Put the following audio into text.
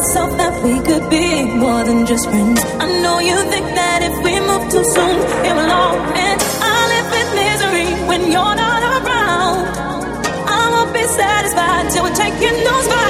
myself that we could be more than just friends. I know you think that if we move too soon, it will all end. I live with misery when you're not around. I won't be satisfied till we're taking those vows.